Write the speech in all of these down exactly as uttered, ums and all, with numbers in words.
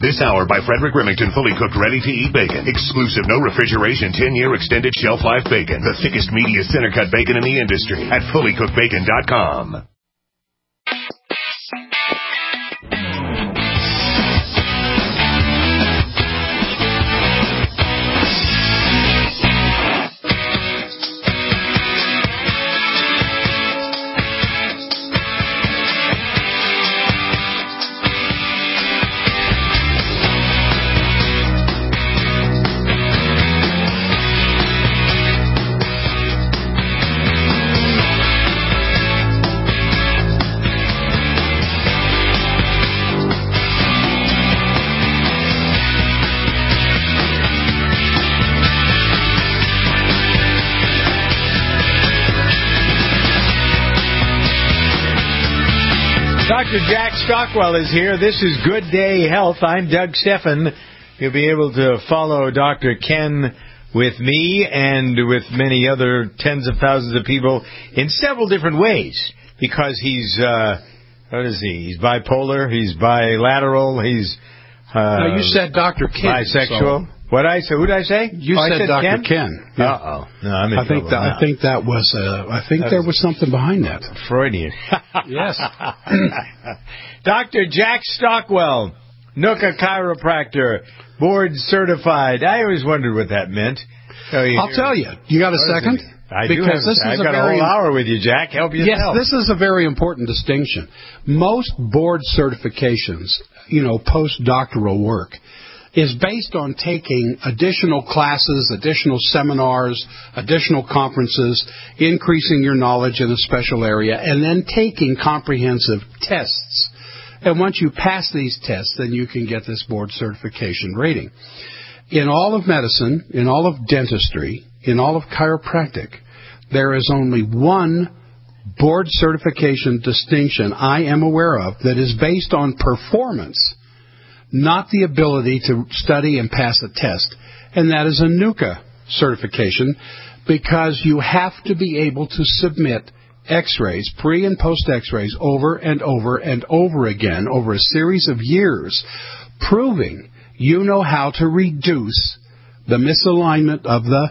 This hour by Frederick Remington, fully cooked, ready-to-eat bacon. Exclusive, no refrigeration, ten-year extended shelf life bacon. The thickest, meatiest, center-cut bacon in the industry at fully cooked bacon dot com. Doctor Jack Stockwell is here. This is Good Day Health. I'm Doug Steffen. You'll be able to follow Doctor Ken with me and with many other tens of thousands of people in several different ways because he's, uh, what is he? He's bipolar, he's bilateral, he's uh, no, you said Doctor Ken. Bisexual. So. What I say? Who did I say? You oh, said, said Doctor Ken. Ken. Yeah. Uh oh. No, I'm in I think that. now. I think that was. Uh, I think that there was something behind that. Freudian. Yes. Doctor Jack Stockwell, Nooka chiropractor, board certified. I always wondered what that meant. So I'll tell you. You got a second? I because do have, this I've is a got very, a whole hour with you, Jack. Help yourself. Yes, this is a very important distinction. Most board certifications, you know, postdoctoral work, is based on taking additional classes, additional seminars, additional conferences, increasing your knowledge in a special area, and then taking comprehensive tests. And once you pass these tests, then you can get this board certification rating. In all of medicine, in all of dentistry, in all of chiropractic, there is only one board certification distinction I am aware of that is based on performance, not the ability to study and pass a test, and that is a Nooka certification, because you have to be able to submit x-rays, pre- and post-x-rays, over and over and over again over a series of years, proving you know how to reduce the misalignment of the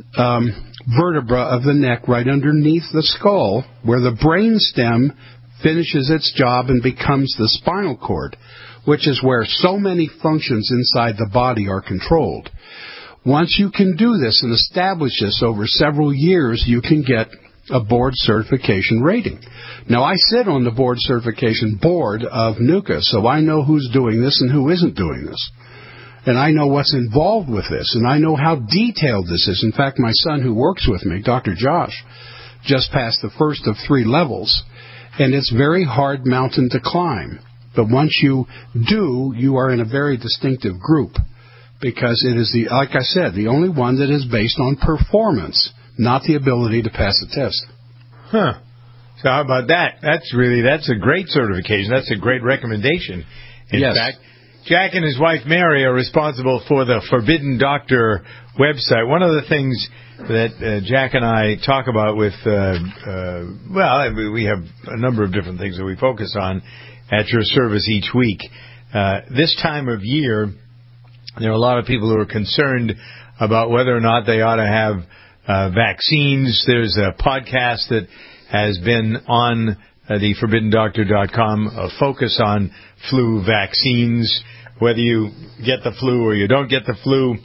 um, vertebra of the neck right underneath the skull, where the brain stem finishes its job and becomes the spinal cord, which is where so many functions inside the body are controlled. Once you can do this and establish this over several years, you can get a board certification rating. Now, I sit on the board certification board of Nooka, so I know who's doing this and who isn't doing this. And I know what's involved with this, and I know how detailed this is. In fact, my son who works with me, Doctor Josh, just passed the first of three levels, and it's a very hard mountain to climb. But once you do, you are in a very distinctive group, because it is, the, like I said, the only one that is based on performance, not the ability to pass a test. Huh. So how about that? That's really, that's a great certification. That's a great recommendation. In yes. fact, Jack and his wife Mary are responsible for the Forbidden Doctor website. One of the things that uh, Jack and I talk about with, uh, uh, well, we have a number of different things that we focus on at your service each week. Uh, this time of year, there are a lot of people who are concerned about whether or not they ought to have uh, vaccines. There's a podcast that has been on uh, the forbidden doctor dot com, a focus on flu vaccines, whether you get the flu or you don't get the flu,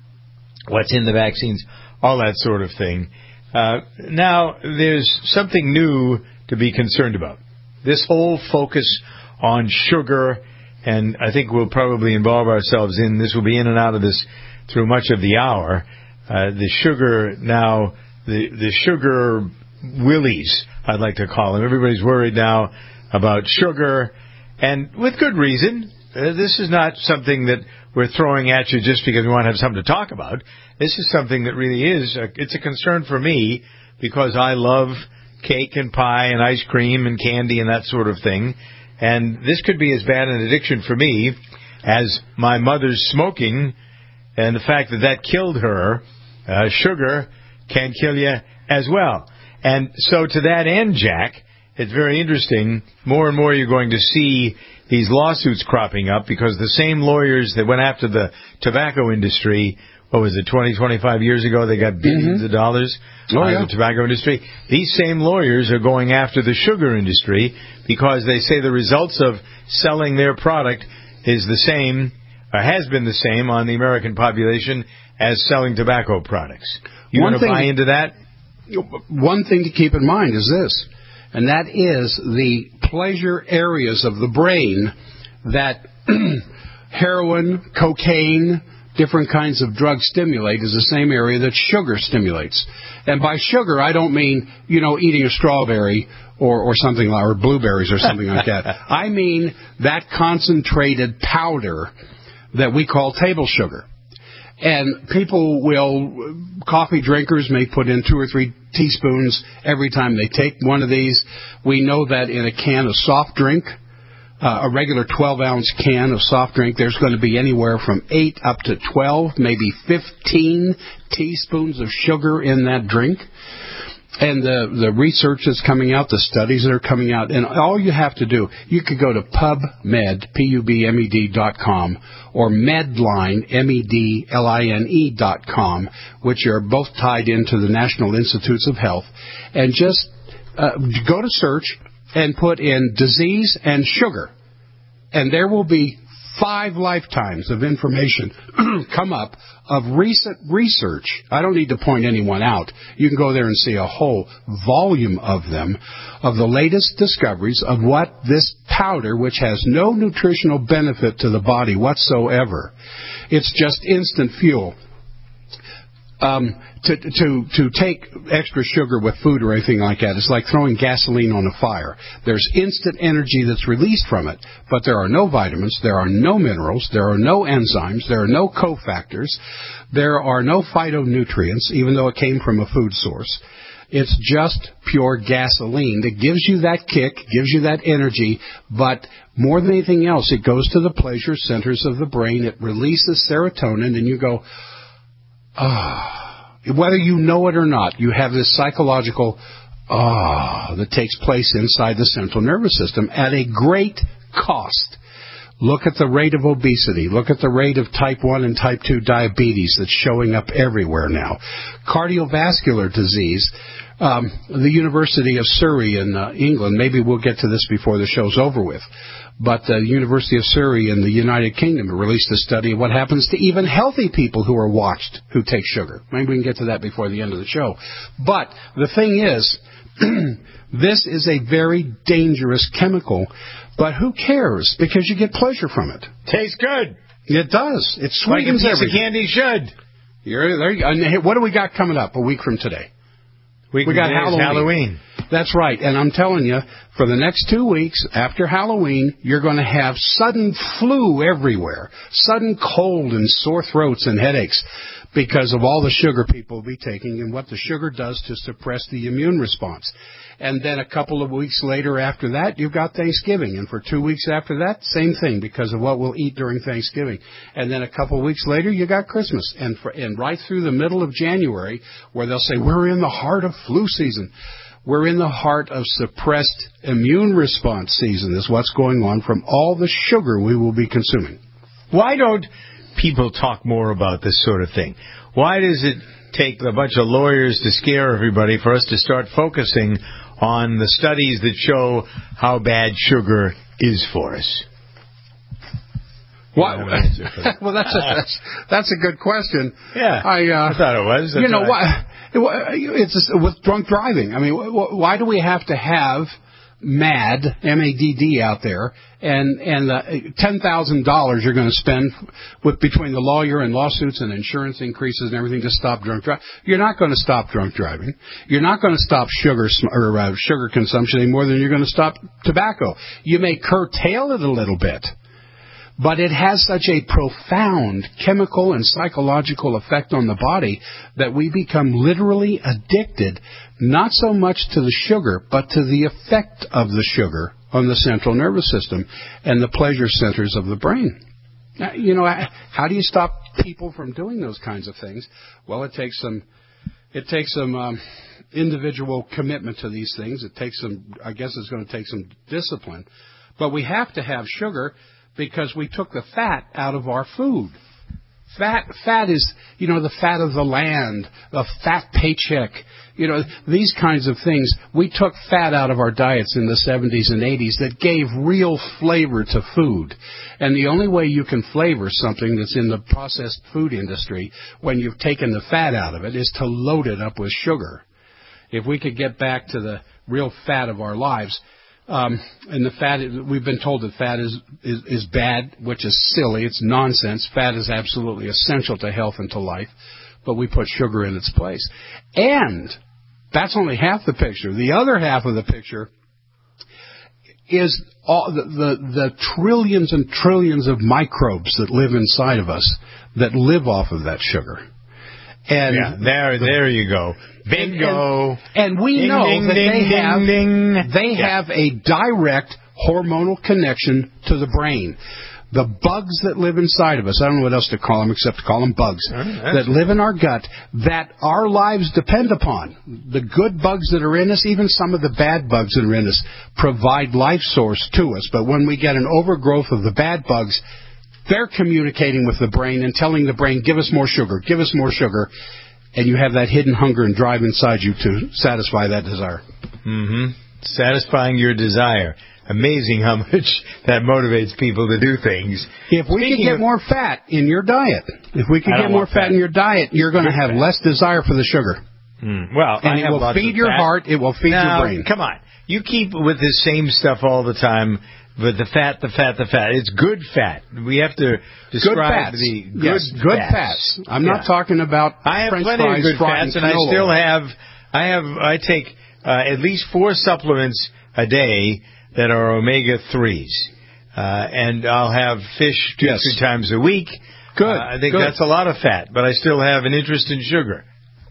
what's in the vaccines, all that sort of thing. Uh, now, there's something new to be concerned about. This whole focus on sugar, and I think we'll probably involve ourselves in, this will be in and out of this through much of the hour, uh, the sugar now, the, the sugar willies, I'd like to call them. Everybody's worried now about sugar, and with good reason. Uh, this is not something that we're throwing at you just because we want to have something to talk about. This is something that really is, a, it's a concern for me because I love cake and pie and ice cream and candy and that sort of thing. And this could be as bad an addiction for me as my mother's smoking, and the fact that that killed her. Uh, sugar can kill you as well. And so to that end, Jack, it's very interesting. More and more you're going to see these lawsuits cropping up because the same lawyers that went after the tobacco industry, what was it, twenty, twenty-five years ago, they got billions mm-hmm. of dollars oh, out yeah. of the tobacco industry. These same lawyers are going after the sugar industry because they say the results of selling their product is the same, or has been the same on the American population as selling tobacco products. You want to buy into that? One thing to keep in mind is this, and that is the pleasure areas of the brain that heroin, cocaine, different kinds of drugs stimulate is the same area that sugar stimulates. And by sugar, I don't mean, you know, eating a strawberry or, or something like, or blueberries or something like that. I mean that concentrated powder that we call table sugar. And people will, coffee drinkers may put in two or three teaspoons every time they take one of these. We know that in a can of soft drink, uh, a regular twelve-ounce can of soft drink, there's going to be anywhere from eight up to twelve, maybe fifteen teaspoons of sugar in that drink. And the, the research that's coming out, the studies that are coming out, and all you have to do, you could go to PubMed, P U B M E D dot com, or Medline, M E D L I N E dot com, which are both tied into the National Institutes of Health, and just uh, go to search and put in disease and sugar, and there will be five lifetimes of information come up of recent research. I don't need to point anyone out. You can go there and see a whole volume of them, of the latest discoveries of what this powder, which has no nutritional benefit to the body whatsoever, it's just instant fuel. Um, to, to, to take extra sugar with food or anything like that, it's like throwing gasoline on a fire. There's instant energy that's released from it, but there are no vitamins, there are no minerals, there are no enzymes, there are no cofactors, there are no phytonutrients, even though it came from a food source. It's just pure gasoline that gives you that kick, gives you that energy, but more than anything else, it goes to the pleasure centers of the brain, it releases serotonin, and you go, ah. Whether you know it or not, you have this psychological ah that takes place inside the central nervous system at a great cost. Look at the rate of obesity. Look at the rate of type one and type two diabetes that's showing up everywhere now. Cardiovascular disease. Um, the University of Surrey in uh, England, maybe we'll get to this before the show's over with, but the University of Surrey in the United Kingdom released a study of what happens to even healthy people who are watched who take sugar. Maybe we can get to that before the end of the show. But the thing is, this is a very dangerous chemical, but who cares? Because you get pleasure from it. Tastes good. It does. It sweetens like a piece everything. of candy should. You're, there you go. And what do we got coming up a week from today? We, we got Halloween. Halloween. That's right. And I'm telling you, for the next two weeks after Halloween, you're going to have sudden flu everywhere, sudden cold and sore throats and headaches because of all the sugar people will be taking and what the sugar does to suppress the immune response. And then a couple of weeks later after that, you've got Thanksgiving. And for two weeks after that, same thing because of what we'll eat during Thanksgiving. And then a couple of weeks later, you got Christmas. And, for, and right through the middle of January, where they'll say, we're in the heart of flu season. We're in the heart of suppressed immune response season is what's going on from all the sugar we will be consuming. Why don't people talk more about this sort of thing? Why does it take a bunch of lawyers to scare everybody for us to start focusing on the studies that show how bad sugar is for us? What? Well, that's a, that's, that's a good question. Yeah, I, uh, I thought it was. That's you know, why, it's just, with drunk driving. I mean, why do we have to have MAD, M A D D out there, and and the ten thousand dollars you're going to spend with between the lawyer and lawsuits and insurance increases and everything to stop drunk driving? You're not going to stop drunk driving. You're not going to stop sugar or uh, sugar consumption any more than you're going to stop tobacco. You may curtail it a little bit, but it has such a profound chemical and psychological effect on the body that we become literally addicted, not so much to the sugar, but to the effect of the sugar on the central nervous system and the pleasure centers of the brain. Now, you know, how do you stop people from doing those kinds of things? Well, it takes some, it takes some um, individual commitment to these things. It takes some, I guess it's going to take some discipline. But we have to have sugar because we took the fat out of our food. Fat, fat is, you know, the fat of the land, a fat paycheck, you know, these kinds of things. We took fat out of our diets in the seventies and eighties that gave real flavor to food. And the only way you can flavor something that's in the processed food industry when you've taken the fat out of it is to load it up with sugar. If we could get back to the real fat of our lives, Um, and the fat, we've been told that fat is, is, is bad, which is silly. It's nonsense. Fat is absolutely essential to health and to life, but we put sugar in its place. And that's only half the picture. The other half of the picture is all the, the, the trillions and trillions of microbes that live inside of us that live off of that sugar. And yeah, there, there you go. Bingo. And, and we ding, know ding, that ding, they ding, have ding. they yeah. have a direct hormonal connection to the brain. The bugs that live inside of us, I don't know what else to call them except to call them bugs, right, that live in our gut, that our lives depend upon. The good bugs that are in us, even some of the bad bugs that are in us, provide life source to us. But when we get an overgrowth of the bad bugs, they're communicating with the brain and telling the brain, give us more sugar, give us more sugar. And you have that hidden hunger and drive inside you to satisfy that desire. Mm-hmm. Satisfying your desire. Amazing how much that motivates people to do things. If we Speaking could get of, more fat in your diet, if we could I get don't more want fat, fat in your diet, you're going to have fat. less desire for the sugar. Mm, well, and I it have will lots feed of your fat. heart. It will feed now, your brain. Come on. You keep with the same stuff all the time. But the fat, the fat, the fat. It's good fat. We have to describe good fats. the good, yes, good fats. fats. I'm yeah. not talking about I have French plenty fries, of good fries, fats, and I canola. still have. I have. I take uh, at least four supplements a day that are omega threes, uh, and I'll have fish two, yes. three times a week. Good. Uh, I think good. that's a lot of fat, but I still have an interest in sugar.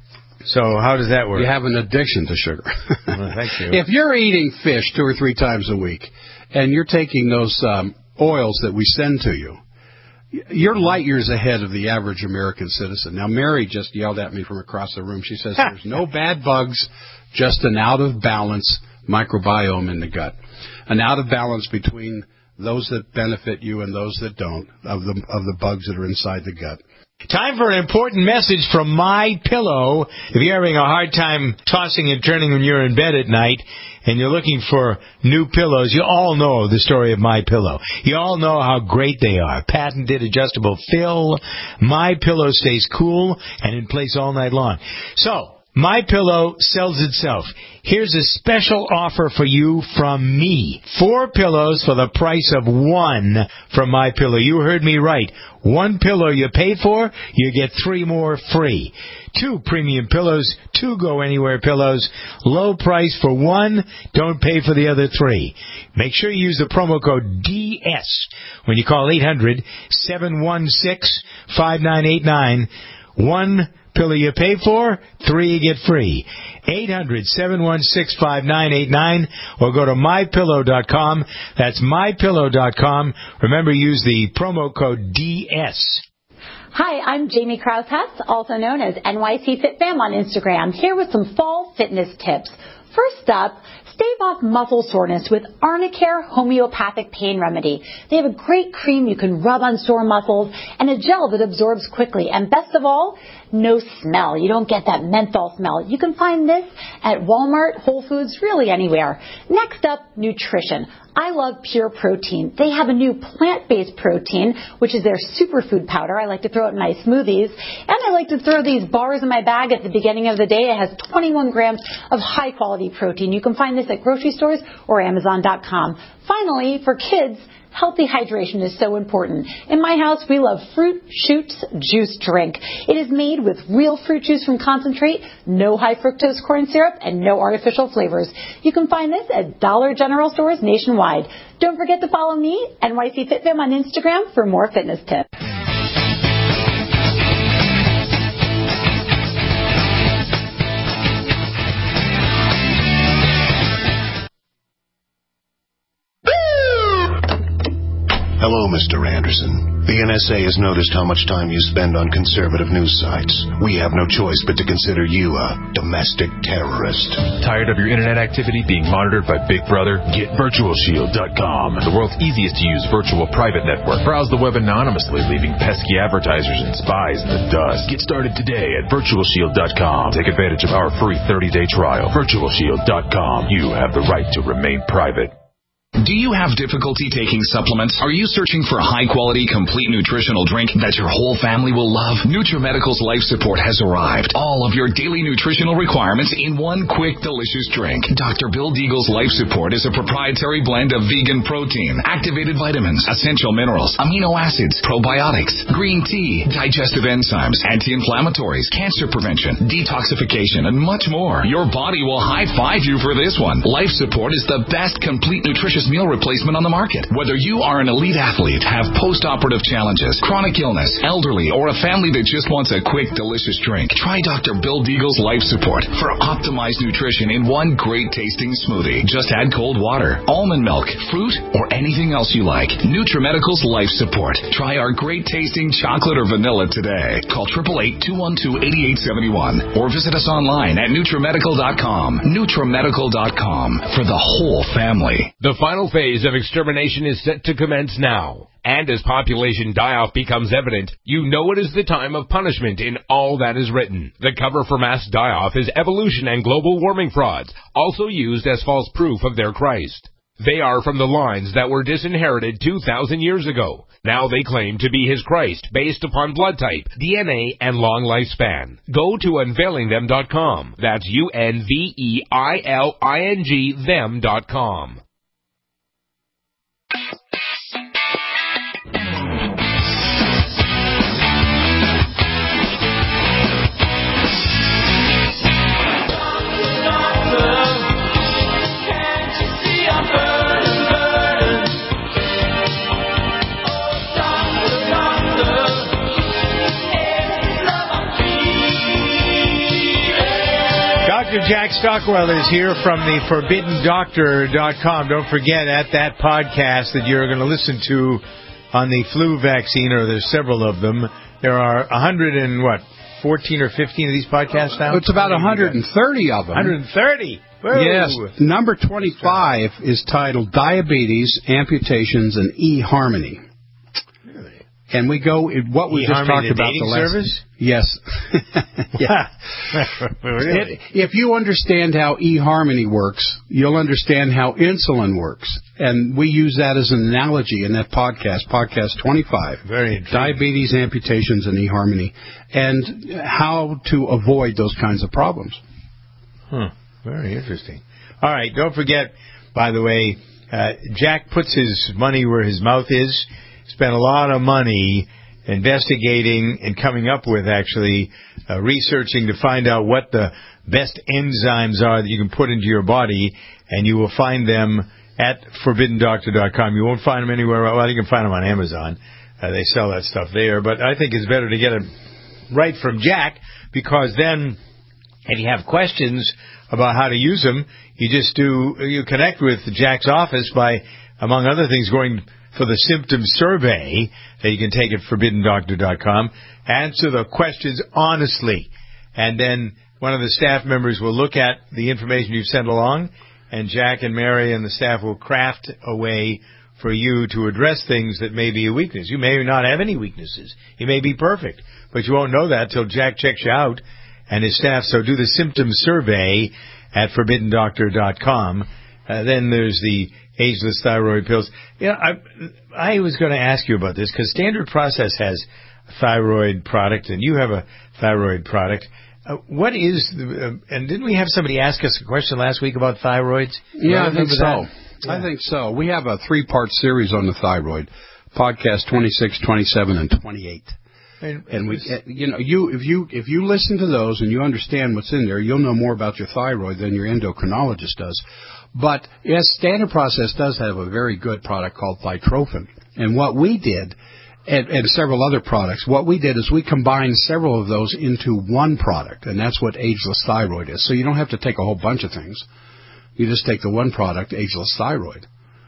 So how does that work? You have an addiction to sugar. Well, thank you. If you're eating fish two or three times a week, and you're taking those um, oils that we send to you, you're light years ahead of the average American citizen. Now, Mary just yelled at me from across the room. She says there's no bad bugs, just an out-of-balance microbiome in the gut. An out-of-balance between those that benefit you and those that don't, of the of the bugs that are inside the gut. Time for an important message from My Pillow. If you're having a hard time tossing and turning when you're in bed at night and you're looking for new pillows, you all know the story of My Pillow. You all know how great they are. Patented adjustable fill. My Pillow stays cool and in place all night long. So, My Pillow sells itself. Here's a special offer for you from me. Four pillows for the price of one from My Pillow. You heard me right. One pillow you pay for, you get three more free. Two premium pillows, two Go Anywhere pillows. Low price for one, don't pay for the other three. Make sure you use the promo code D S when you call eight hundred, seven one six, five nine eight nine. One pillow you pay for, three you get free. eight hundred, seven one six, five nine eight nine or go to my pillow dot com. That's my pillow dot com. Remember, use the promo code D S. Hi, I'm Jamie Kraushutz, also known as N Y C Fit Fam on Instagram, here with some fall fitness tips. First up, stave off muscle soreness with Arnicare Homeopathic Pain Remedy. They have a great cream you can rub on sore muscles and a gel that absorbs quickly. And best of all, no smell. You don't get that menthol smell. You can find this at Walmart, Whole Foods, really anywhere. Next up, nutrition. I love Pure Protein. They have a new plant-based protein, which is their superfood powder. I like to throw it in my smoothies. And I like to throw these bars in my bag at the beginning of the day. It has twenty-one grams of high-quality protein. You can find this at grocery stores or amazon dot com. Finally, for kids, healthy hydration is so important. In my house, we love Fruit Shoots Juice Drink. It is made with real fruit juice from concentrate, no high fructose corn syrup, and no artificial flavors. You can find this at Dollar General stores nationwide. Don't forget to follow me, N Y C Fit Fam, on Instagram for more fitness tips. Hello, Mister Anderson. The N S A has noticed how much time you spend on conservative news sites. We have no choice but to consider you a domestic terrorist. Tired of your internet activity being monitored by Big Brother? Get Virtual Shield dot com, the world's easiest to use virtual private network. Browse the web anonymously, leaving pesky advertisers and spies in the dust. Get started today at Virtual Shield dot com. Take advantage of our free thirty-day trial. Virtual Shield dot com. You have the right to remain private. Do you have difficulty taking supplements? Are you searching for a high-quality, complete nutritional drink that your whole family will love? NutriMedical's Life Support has arrived. All of your daily nutritional requirements in one quick, delicious drink. Doctor Bill Deagle's Life Support is a proprietary blend of vegan protein, activated vitamins, essential minerals, amino acids, probiotics, green tea, digestive enzymes, anti-inflammatories, cancer prevention, detoxification, and much more. Your body will high-five you for this one. Life Support is the best complete nutritious meal replacement on the market. Whether you are an elite athlete, have post-operative challenges, chronic illness, elderly, or a family that just wants a quick, delicious drink, try Doctor Bill Deagle's Life Support for optimized nutrition in one great-tasting smoothie. Just add cold water, almond milk, fruit, or anything else you like. NutriMedical's Life Support. Try our great-tasting chocolate or vanilla today. Call eight eight eight, two one two, eight eight seven one or visit us online at NutriMedical dot com. NutriMedical dot com for the whole family. The final phase of extermination is set to commence now. And as population die-off becomes evident, you know it is the time of punishment in all that is written. The cover for mass die-off is evolution and global warming frauds, also used as false proof of their Christ. They are from the lines that were disinherited two thousand years ago. Now they claim to be his Christ, based upon blood type, D N A, and long lifespan. Go to unveiling them dot com. That's U N V E I L I N G them dot com. Doctor Jack Stockwell is here from the forbidden doctor dot com. Don't forget, at that podcast that you're going to listen to on the flu vaccine, or there's several of them, there are one hundred and what, fourteen or fifteen of these podcasts now? It's about one hundred thirty of them. one hundred thirty? Whoa. Yes. Number twenty-five is titled Diabetes, Amputations, and eHarmony. And we go, what we just talked about the last service? Yes. Yeah. Really? If you understand how eHarmony works, you'll understand how insulin works. And we use that as an analogy in that podcast, podcast twenty-five. Very interesting. Diabetes, amputations, and eHarmony. And how to avoid those kinds of problems. Huh. Very interesting. All right. Don't forget, by the way, uh, Jack puts his money where his mouth is. Spent a lot of money investigating and coming up with, actually, uh, researching to find out what the best enzymes are that you can put into your body, and you will find them at forbidden doctor dot com. You won't find them anywhere. Well, you can find them on Amazon. Uh, they sell that stuff there. But I think it's better to get it right from Jack, because then if you have questions about how to use them, you just do, you connect with Jack's office by, among other things, going for the symptom survey that you can take at forbidden doctor dot com. Answer the questions honestly. And then one of the staff members will look at the information you've sent along, and Jack and Mary and the staff will craft a way for you to address things that may be a weakness. You may not have any weaknesses. You may be perfect, but you won't know that till Jack checks you out and his staff. So do the symptom survey at forbidden doctor dot com. Uh, then there's the ageless thyroid pills. You know, I, I was going to ask you about this, because Standard Process has a thyroid product, and you have a thyroid product. Uh, what is, the, uh, and didn't we have somebody ask us a question last week about thyroids? Yeah, I think so. Yeah. I think so. We have a three-part series on the thyroid, podcast twenty-six, twenty-seven, and twenty-eight. And, and we, you know, you if you if you listen to those and you understand what's in there, you'll know more about your thyroid than your endocrinologist does. But yes, Standard Process does have a very good product called Thytrophin. And what we did, and, and several other products, what we did is we combined several of those into one product, and that's what Ageless Thyroid is. So you don't have to take a whole bunch of things. You just take the one product, Ageless Thyroid.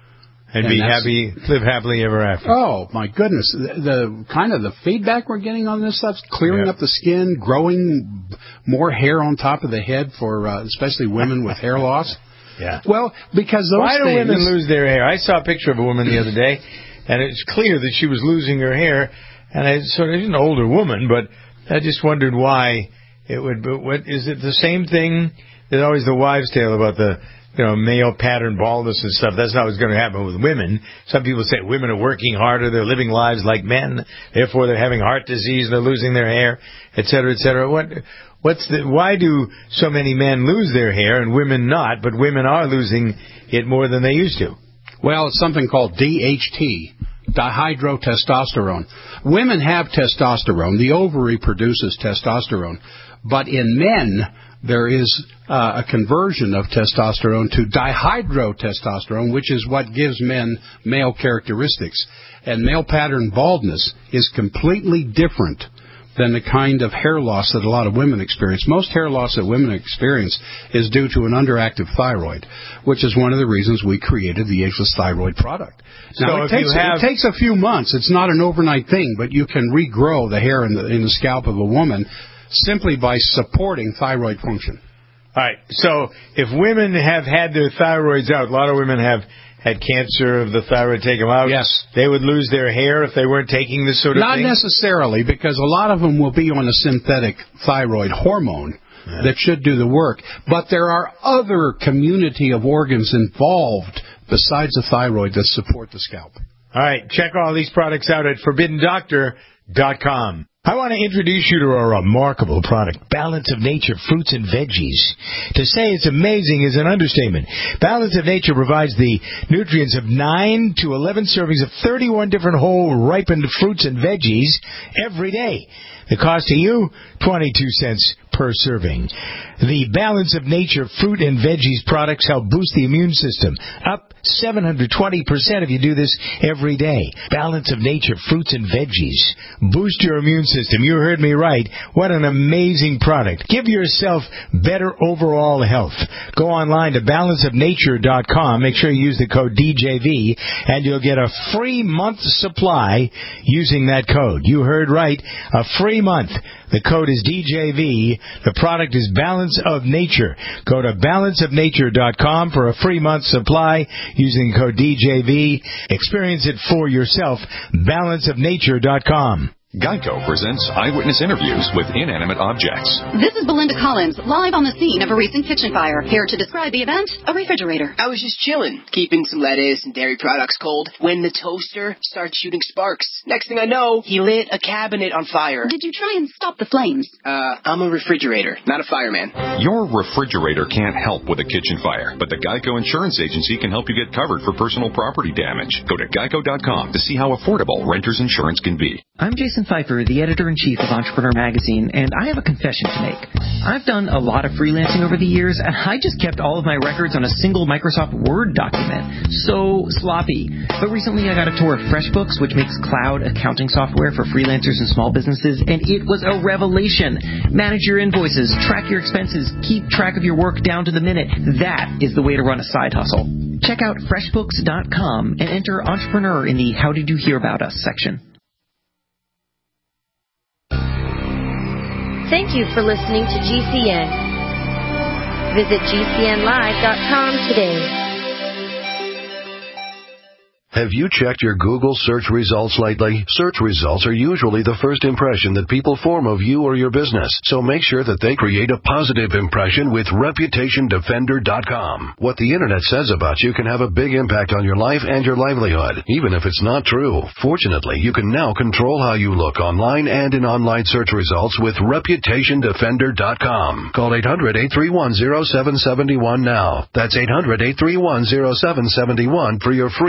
And, and be happy, live happily ever after. Oh, my goodness. The, the kind of the feedback we're getting on this stuff, clearing yep. up the skin, growing more hair on top of the head for uh, especially women with hair loss. Yeah. Well, because those Why do things... women lose their hair? I saw a picture of a woman the other day, and it's clear that she was losing her hair. And I sort of, she's an older woman, but I just wondered why it would, but what, is it the same thing? There's always the wives' tale about the, you know, male pattern baldness and stuff. That's not what's going to happen with women. Some people say women are working harder, they're living lives like men, therefore they're having heart disease, they're losing their hair, et cetera, et cetera. What, what's the, why do so many men lose their hair and women not, but women are losing it more than they used to? Well, it's something called D H T, dihydrotestosterone. Women have testosterone. The ovary produces testosterone. But in men, there is uh, a conversion of testosterone to dihydrotestosterone, which is what gives men male characteristics. And male pattern baldness is completely different than the kind of hair loss that a lot of women experience. Most hair loss that women experience is due to an underactive thyroid, which is one of the reasons we created the Ageless Thyroid product. Now, so it, takes, have... it takes a few months. It's not an overnight thing, but you can regrow the hair in the, in the scalp of a woman simply by supporting thyroid function. All right. So if women have had their thyroids out, a lot of women have had cancer of the thyroid, take them out. Yes. They would lose their hair if they weren't taking this sort of Not thing? Not necessarily, because a lot of them will be on a synthetic thyroid hormone yeah. that should do the work. But there are other community of organs involved besides the thyroid that support the scalp. All right. Check all these products out at forbidden doctor dot com. I want to introduce you to a remarkable product, Balance of Nature Fruits and Veggies. To say it's amazing is an understatement. Balance of Nature provides the nutrients of nine to eleven servings of thirty-one different whole ripened fruits and veggies every day. The cost to you, twenty-two cents per serving. The Balance of Nature Fruit and Veggies products help boost the immune system, up seven hundred twenty percent if you do this every day. Balance of Nature Fruits and Veggies. Boost your immune system. You heard me right. What an amazing product. Give yourself better overall health. Go online to balance of nature dot com. Make sure you use the code D J V, and you'll get a free month supply using that code. You heard right. A free month. The code is D J V. The product is Balance of Nature. Go to balance of nature dot com for a free month supply using the code D J V. Experience it for yourself. balance of nature dot com. Geico presents eyewitness interviews with inanimate objects. This is Belinda Collins, live on the scene of a recent kitchen fire. Here to describe the event, a refrigerator. I was just chilling, keeping some lettuce and dairy products cold, when the toaster starts shooting sparks. Next thing I know, he lit a cabinet on fire. Did you try and stop the flames? Uh, I'm a refrigerator, not a fireman. Your refrigerator can't help with a kitchen fire, but the Geico Insurance Agency can help you get covered for personal property damage. Go to geico dot com to see how affordable renter's insurance can be. I'm Jason Pfeiffer, the editor-in-chief of Entrepreneur Magazine, and I have a confession to make. I've done a lot of freelancing over the years, and I just kept all of my records on a single Microsoft Word document. So sloppy. But recently I got a tour of FreshBooks, which makes cloud accounting software for freelancers and small businesses, and it was a revelation. Manage your invoices, track your expenses, keep track of your work down to the minute. That is the way to run a side hustle. Check out freshbooks dot com and enter Entrepreneur in the How Did You Hear About Us section. Thank you for listening to G C N. Visit G C N live dot com today. Have you checked your Google search results lately? Search results are usually the first impression that people form of you or your business, so make sure that they create a positive impression with reputation defender dot com. What the Internet says about you can have a big impact on your life and your livelihood, even if it's not true. Fortunately, you can now control how you look online and in online search results with reputation defender dot com. Call eight hundred, eight three one, zero seven seven one now. That's eight hundred, eight three one, zero seven seven one for your free Reputation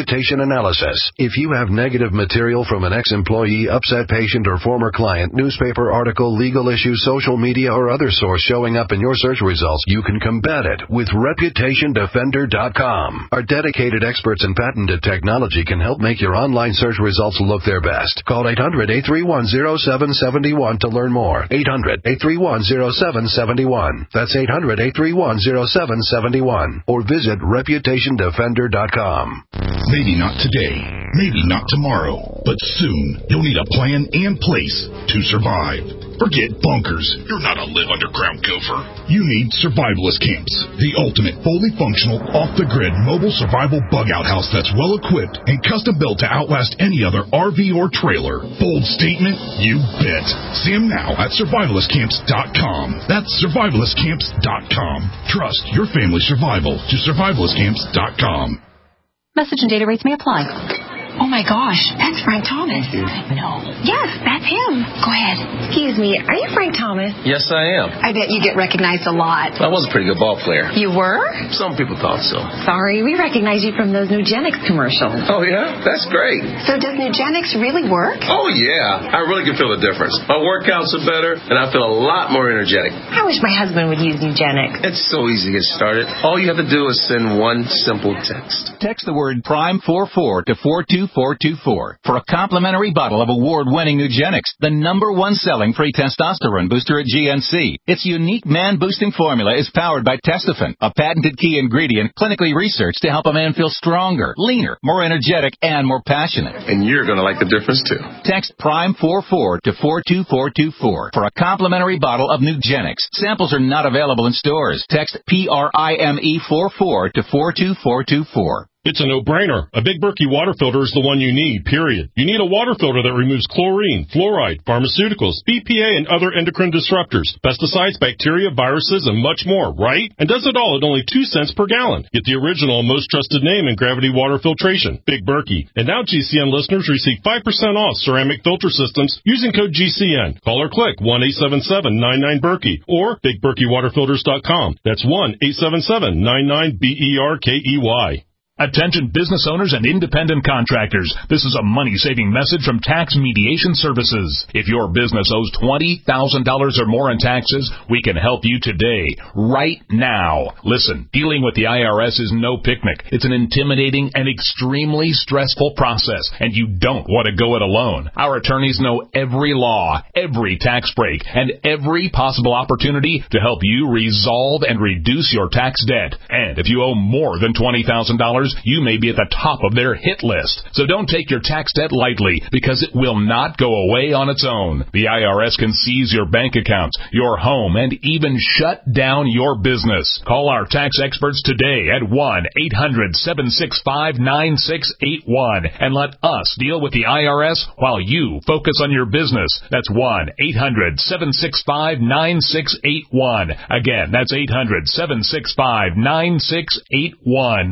reputation analysis. If you have negative material from an ex-employee, upset patient, or former client, newspaper article, legal issue, social media, or other source showing up in your search results, you can combat it with reputation defender dot com. Our dedicated experts in patented technology can help make your online search results look their best. Call eight hundred, eight three one, zero seven seven one to learn more. eight hundred, eight three one, zero seven seven one. That's eight hundred, eight three one, zero seven seven one. Or visit reputation defender dot com. Maybe not today, maybe not tomorrow, but soon you'll need a plan and place to survive. Forget bunkers. You're not a live underground gopher. You need survivalist camps, the ultimate fully functional, off-the-grid mobile survival bug-out house that's well-equipped and custom-built to outlast any other R V or trailer. Bold statement? You bet. See them now at survivalist camps dot com. That's survivalist camps dot com. Trust your family's survival to survivalist camps dot com. Message and data rates may apply. Oh my gosh, that's Frank Thomas. No. Yes, that's him. Go ahead. Excuse me, are you Frank Thomas? Yes, I am. I bet you get recognized a lot. I was a pretty good ball player. You were? Some people thought so. Sorry, we recognize you from those Nugenics commercials. Oh, yeah? That's great. So does Nugenics really work? Oh, yeah. I really can feel the difference. My workouts are better, and I feel a lot more energetic. I wish my husband would use Nugenics. It's so easy to get started. All you have to do is send one simple text. Text the word Prime forty-four to four two four two four for a complimentary bottle of award-winning Nugenics, the number one selling free testosterone booster at G N C. Its unique man-boosting formula is powered by Testofen, a patented key ingredient clinically researched to help a man feel stronger, leaner, more energetic, and more passionate. And you're going to like the difference, too. Text Prime forty-four to four two four two four for a complimentary bottle of Nugenics. Samples are not available in stores. Text P R I M E forty-four to four two four two four. It's a no-brainer. A Big Berkey water filter is the one you need, period. You need a water filter that removes chlorine, fluoride, pharmaceuticals, B P A, and other endocrine disruptors, pesticides, bacteria, viruses, and much more, right? And does it all at only two cents per gallon. Get the original and most trusted name in gravity water filtration, Big Berkey. And now G C N listeners receive five percent off ceramic filter systems using code G C N. Call or click one eight seven seven nine nine Berkey or big berkey water filters dot com. That's one eight seven seven nine nine B E R K E Y. Attention business owners and independent contractors. This is a money-saving message from Tax Mediation Services. If your business owes twenty thousand dollars or more in taxes, we can help you today, right now. Listen, dealing with the I R S is no picnic. It's an intimidating and extremely stressful process, and you don't want to go it alone. Our attorneys know every law, every tax break, and every possible opportunity to help you resolve and reduce your tax debt. And if you owe more than twenty thousand dollars, you may be at the top of their hit list. So don't take your tax debt lightly, because it will not go away on its own. The I R S can seize your bank accounts, your home, and even shut down your business. Call our tax experts today at one eight hundred seven six five nine six eight one and let us deal with the I R S while you focus on your business. That's one eight hundred seven six five nine six eight one. Again, that's eight hundred seven six five nine six eight one.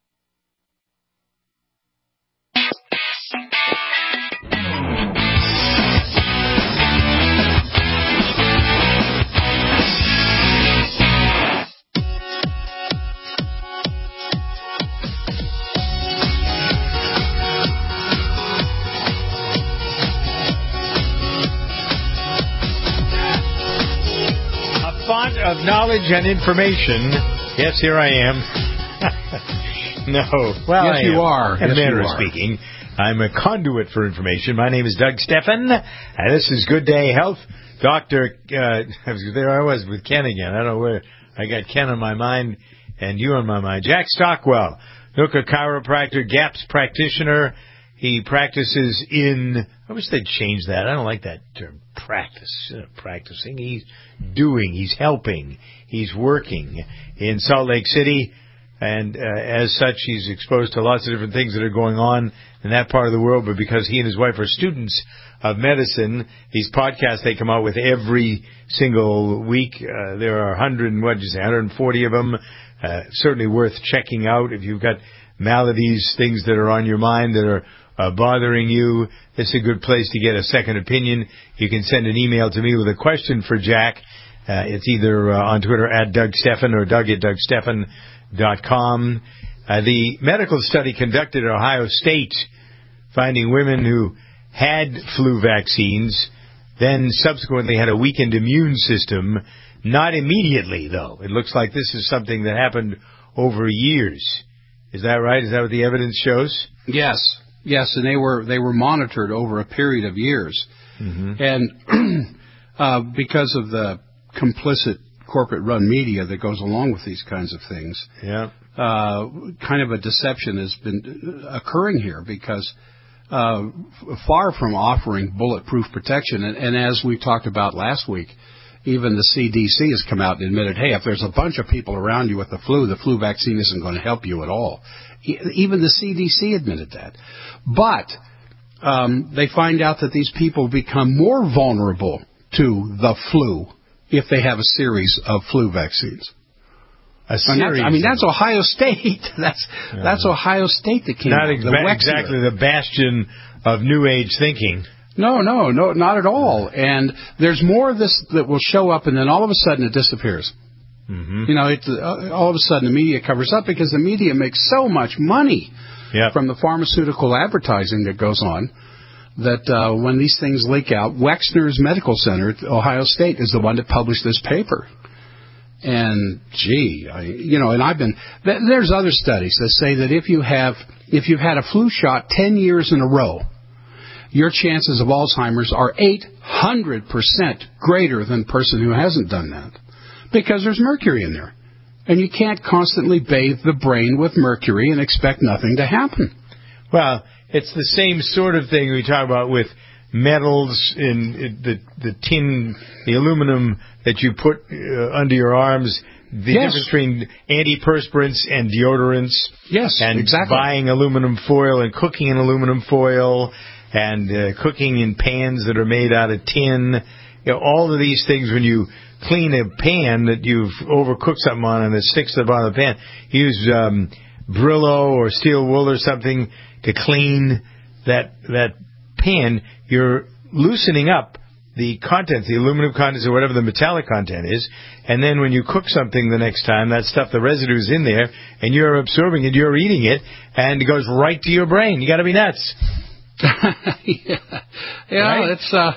Of knowledge and information. Yes, here I am. No. Well, yes, I you am. are. In a yes, manner you of are. speaking. I'm a conduit for information. My name is Doug Steffen, and this is Good Day Health. Doctor, uh, there I was with Ken again. I don't know where I got Ken on my mind and you on my mind. Jack Stockwell, Nooka chiropractor, GAPS practitioner. He practices in, I wish they'd change that. I don't like that term, practice. Uh, practicing. He's doing, he's helping, he's working in Salt Lake City. And uh, as such, he's exposed to lots of different things that are going on in that part of the world. But because he and his wife are students of medicine, these podcasts they come out with every single week. Uh, there are one hundred, what did you say, one hundred forty of them. Uh, certainly worth checking out if you've got maladies, things that are on your mind that are uh, bothering you. This is a good place to get a second opinion. You can send an email to me with a question for Jack. Uh, it's either uh, on Twitter at Doug Steffen or Doug at Doug Steffen dot com. Uh, Uh, the medical study conducted at Ohio State, finding women who had flu vaccines, then subsequently had a weakened immune system. Not immediately, though. It looks like this is something that happened over years. Is that right? Is that what the evidence shows? Yes. Yes, and they were they were monitored over a period of years. Mm-hmm. And uh, because of the complicit corporate-run media that goes along with these kinds of things, yeah, uh, kind of a deception has been occurring here because uh, far from offering bulletproof protection, and, and as we talked about last week, even the C D C has come out and admitted, hey, if there's a bunch of people around you with the flu, the flu vaccine isn't going to help you at all. Even the C D C admitted that. But um, they find out that these people become more vulnerable to the flu if they have a series of flu vaccines. A series. I mean, that's Ohio State. that's uh, that's Ohio State that came not out. Not exa- exactly the bastion of New Age thinking. No, no, no, not at all. And there's more of this that will show up, and then all of a sudden it disappears. Mm-hmm. You know, it, uh, all of a sudden the media covers up because the media makes so much money yep. from the pharmaceutical advertising that goes on that uh, when these things leak out, Wexner's Medical Center at Ohio State is the one that published this paper. And, gee, I, you know, and I've been, th- there's other studies that say that if you have, if you've had a flu shot ten years in a row, your chances of Alzheimer's are eight hundred percent greater than a person who hasn't done that. Because there's mercury in there. And you can't constantly bathe the brain with mercury and expect nothing to happen. Well, it's the same sort of thing we talk about with metals in, in the the tin, the aluminum that you put uh, under your arms. The yes. difference between antiperspirants and deodorants. Yes, and exactly. buying aluminum foil and cooking in aluminum foil and uh, cooking in pans that are made out of tin. You know, all of these things, when you clean a pan that you've overcooked something on and it sticks to the bottom of the pan, use um, Brillo or steel wool or something to clean that that pan. You're loosening up the contents, the aluminum contents or whatever the metallic content is, and then when you cook something the next time, that stuff, the residue's in there, and you're absorbing it, you're eating it, and it goes right to your brain. You got to be nuts. yeah, yeah right? it's uh,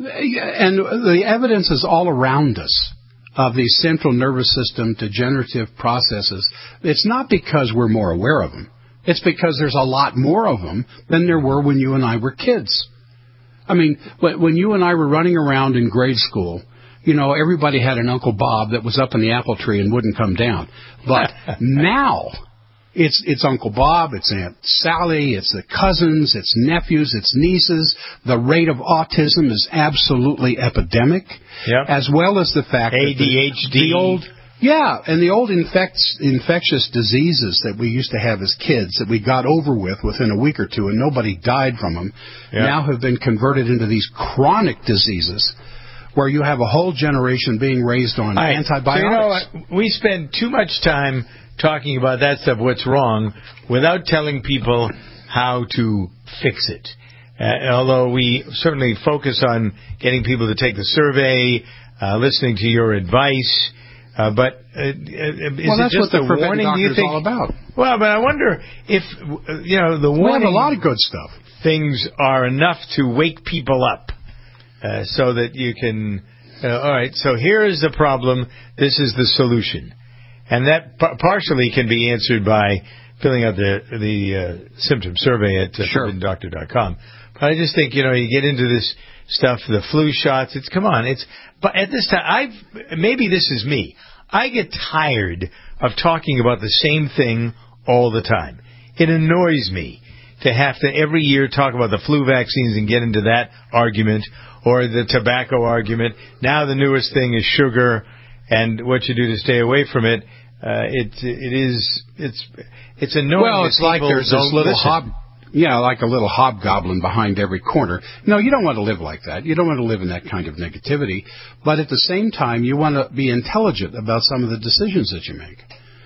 and the evidence is all around us of these central nervous system degenerative processes. It's not because we're more aware of them. It's because there's a lot more of them than there were when you and I were kids. I mean, when you and I were running around in grade school, you know, everybody had an Uncle Bob that was up in the apple tree and wouldn't come down. But now, it's it's Uncle Bob, it's Aunt Sally, it's the cousins, it's nephews, it's nieces. The rate of autism is absolutely epidemic, yep. as well as the fact A D H D. that the, the old... Yeah, and the old infects, infectious diseases that we used to have as kids that we got over with within a week or two and nobody died from them yeah. now have been converted into these chronic diseases where you have a whole generation being raised on right. antibiotics. So you know what? We spend too much time talking about that stuff, what's wrong, without telling people how to fix it. Uh, although we certainly focus on getting people to take the survey, uh, listening to your advice. Uh, but uh, is well, it just a warning? Do you think? All about. Well, but I wonder if uh, you know the warning. We have a lot of good stuff. Things are enough to wake people up, uh, so that you can. Uh, all right, so here is the problem. This is the solution, and that p- partially can be answered by filling out the the uh, symptom survey at uh, sure. forbidden doctor dot com. But I just think you know you get into this stuff, the flu shots. It's come on, it's. But at this time, I've maybe this is me. I get tired of talking about the same thing all the time. It annoys me to have to every year talk about the flu vaccines and get into that argument or the tobacco argument. Now the newest thing is sugar and what you do to stay away from it. Uh, it it is it's it's annoying. Well, it's like there's this little listen. hob. Yeah, like a little hobgoblin behind every corner. No, you don't want to live like that. You don't want to live in that kind of negativity. But at the same time, you want to be intelligent about some of the decisions that you make.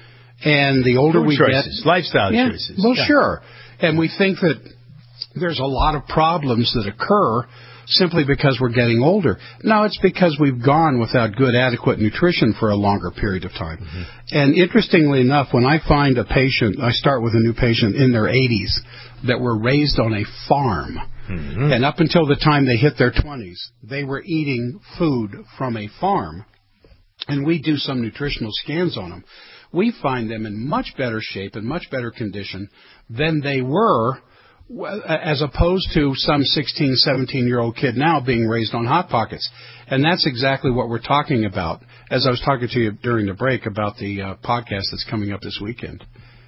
And the older Food we choices, get... lifestyle yeah, choices. Well, yeah. sure. And we think that there's a lot of problems that occur simply because we're getting older. No, it's because we've gone without good, adequate nutrition for a longer period of time. Mm-hmm. And interestingly enough, when I find a patient, I start with a new patient in their eighties that were raised on a farm. Mm-hmm. And up until the time they hit their twenties, they were eating food from a farm. And we do some nutritional scans on them. We find them in much better shape and much better condition than they were, as opposed to some sixteen, seventeen-year-old kid now being raised on Hot Pockets. And that's exactly what we're talking about, as I was talking to you during the break about the uh, podcast that's coming up this weekend.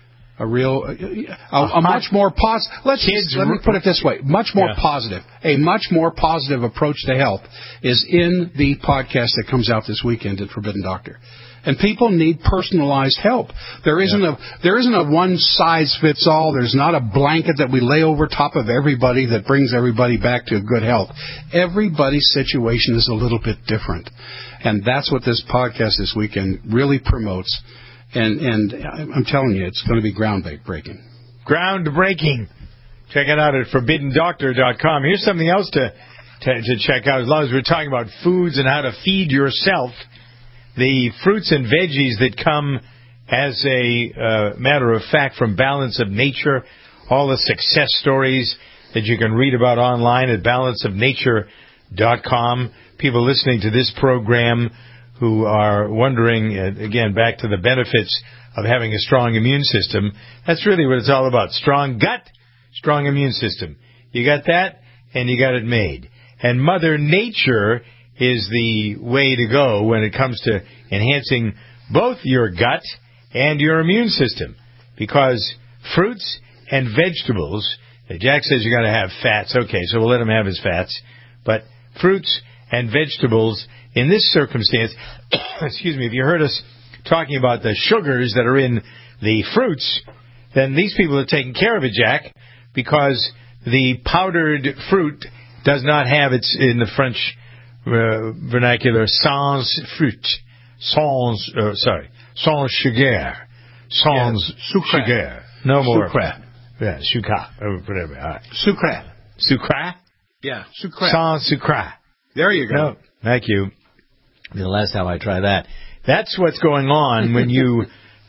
A real, a, a, a much more positive, let's just, let me put it this way, much more yeah. positive, a much more positive approach to health is in the podcast that comes out this weekend at Forbidden Doctor. And people need personalized help. There isn't yeah. a there isn't a one size fits all. There's not a blanket that we lay over top of everybody that brings everybody back to good health. Everybody's situation is a little bit different. And that's what this podcast this weekend really promotes. And and I'm telling you, it's going to be groundbreaking. Groundbreaking. Check it out at forbidden doctor dot com. Here's something else to, to to check out. As long as we're talking about foods and how to feed yourself, the fruits and veggies that come as a uh, matter of fact from Balance of Nature, all the success stories that you can read about online at balance of nature dot com. People listening to this program who are wondering, uh, again, back to the benefits of having a strong immune system. That's really what it's all about. Strong gut, strong immune system. You got that, and you got it made. And Mother Nature is the way to go when it comes to enhancing both your gut and your immune system. Because fruits and vegetables, Jack says you got to have fats. Okay, so we'll let him have his fats. But fruits and vegetables, in this circumstance, excuse me, if you heard us talking about the sugars that are in the fruits, then these people are taking care of it, Jack, because the powdered fruit does not have its, in the French uh, vernacular, sans fruit, sans, uh, sorry, sans sugar, sans yeah, sucre. sugar. No more. Sucre. Yeah, sucre, or whatever. All right. Sucre. Sucre? Yeah, sucre. Sans sucre. There you go. No, thank you. The last time I try that. That's what's going on when you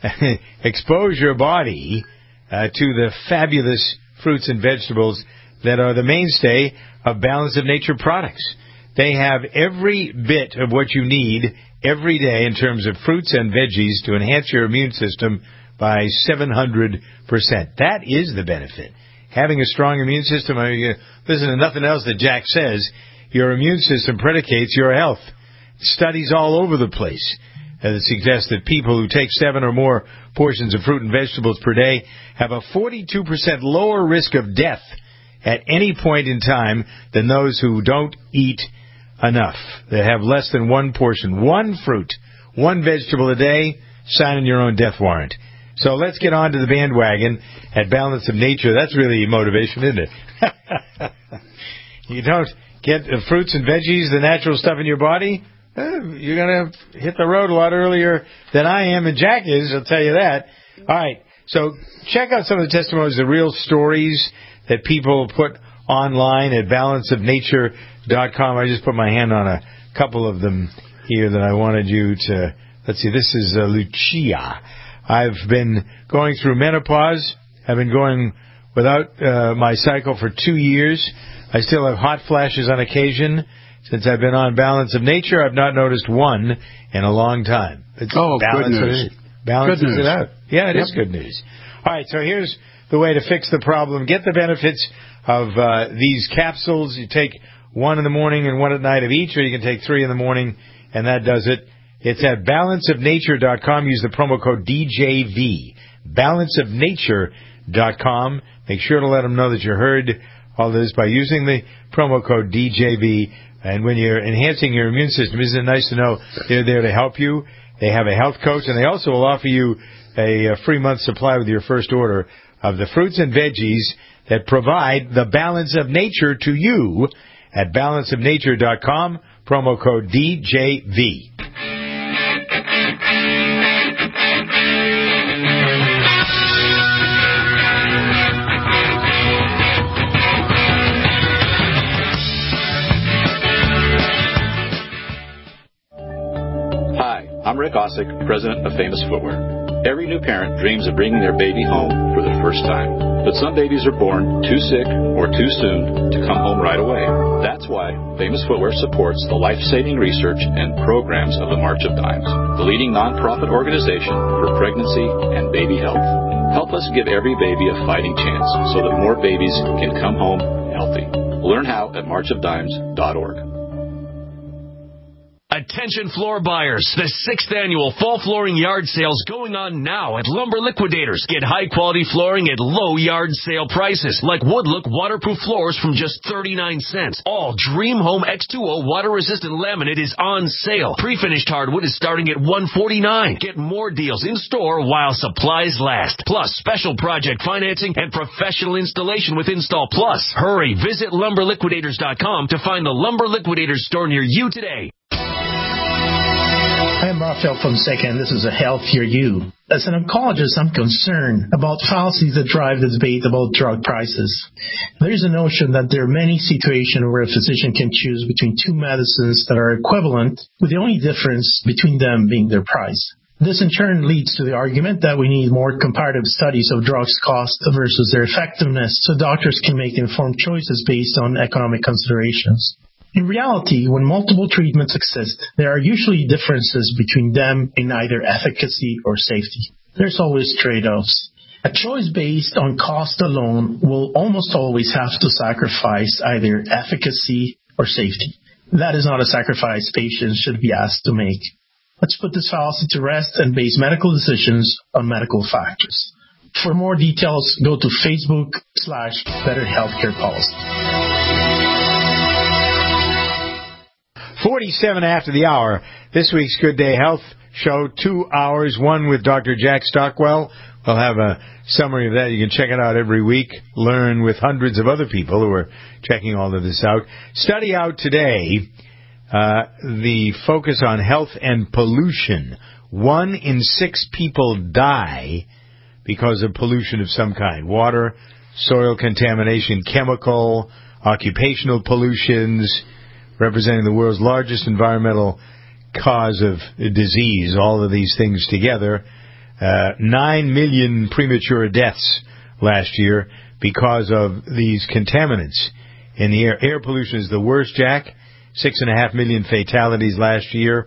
expose your body uh, to the fabulous fruits and vegetables that are the mainstay of Balance of Nature products. They have every bit of what you need every day in terms of fruits and veggies to enhance your immune system by seven hundred percent. That is the benefit. Having a strong immune system, I mean, listen to nothing else that Jack says, your immune system predicates your health. Studies all over the place uh, suggest that people who take seven or more portions of fruit and vegetables per day have a forty-two percent lower risk of death at any point in time than those who don't eat enough. They have less than one portion. One fruit, one vegetable a day, signing your own death warrant. So let's get on to the bandwagon at Balance of Nature. That's really motivation, isn't it? You don't get uh, fruits and veggies, the natural stuff in your body, uh, you're going to hit the road a lot earlier than I am and Jack is, I'll tell you that. All right, so check out some of the testimonies, the real stories that people put online at balance of nature dot com. I just put my hand on a couple of them here that I wanted you to, let's see, this is uh, Lucia. I've been going through menopause. I've been going without uh, my cycle for two years. I still have hot flashes on occasion. Since I've been on Balance of Nature, I've not noticed one in a long time. It's oh, balance good news. It, balances good news. it out. Yeah, it yep. is good news. All right, so here's the way to fix the problem. Get the benefits of uh, these capsules. You take one in the morning and one at night of each, or you can take three in the morning, and that does it. It's at balance of nature dot com. Use the promo code D J V. balance of nature dot com. Make sure to let them know that you heard all this by using the promo code D J V. And when you're enhancing your immune system, isn't it nice to know they're there to help you? They have a health coach, and they also will offer you a, a free month supply with your first order of the fruits and veggies that provide the balance of nature to you at balance of nature dot com. Promo code D J V. I'm Rick Osick, president of Famous Footwear. Every new parent dreams of bringing their baby home for the first time. But some babies are born too sick or too soon to come home right away. That's why Famous Footwear supports the life-saving research and programs of the March of Dimes, the leading nonprofit organization for pregnancy and baby health. Help us give every baby a fighting chance so that more babies can come home healthy. Learn how at march of dimes dot org. Attention floor buyers, the sixth annual fall flooring yard sale is going on now at Lumber Liquidators. Get high quality flooring at low yard sale prices, like Woodlook waterproof floors from just thirty-nine cents. All Dream Home X two O water resistant laminate is on sale. Pre-finished hardwood is starting at one forty-nine. Get more deals in store while supplies last. Plus special project financing and professional installation with Install Plus. Hurry, visit lumber liquidators dot com to find the Lumber Liquidators store near you today. I'm Raphael Fonseca, and this is A Healthier You. As an oncologist, I'm concerned about fallacies that drive the debate about drug prices. There's a notion that there are many situations where a physician can choose between two medicines that are equivalent, with the only difference between them being their price. This in turn leads to the argument that we need more comparative studies of drugs' cost versus their effectiveness so doctors can make informed choices based on economic considerations. In reality, when multiple treatments exist, there are usually differences between them in either efficacy or safety. There's always trade-offs. A choice based on cost alone will almost always have to sacrifice either efficacy or safety. That is not a sacrifice patients should be asked to make. Let's put this fallacy to rest and base medical decisions on medical factors. For more details, go to Facebook slash Better Healthcare Policy. forty-seven after the hour. This week's Good Day Health show, two hours, one with Doctor Jack Stockwell. We'll have a summary of that. You can check it out every week. Learn with hundreds of other people who are checking all of this out. Study out today, uh, the focus on health and pollution. One in six people die because of pollution of some kind. Water, soil contamination, chemical, occupational pollutions, representing the world's largest environmental cause of disease, all of these things together. Uh, nine million premature deaths last year because of these contaminants in the air. Air pollution is the worst, Jack. Six and a half million fatalities last year.